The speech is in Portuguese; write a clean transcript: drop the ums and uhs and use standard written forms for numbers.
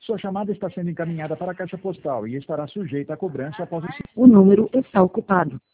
Sua chamada está sendo encaminhada para a caixa postal e estará sujeita a cobrança após o... O número está ocupado.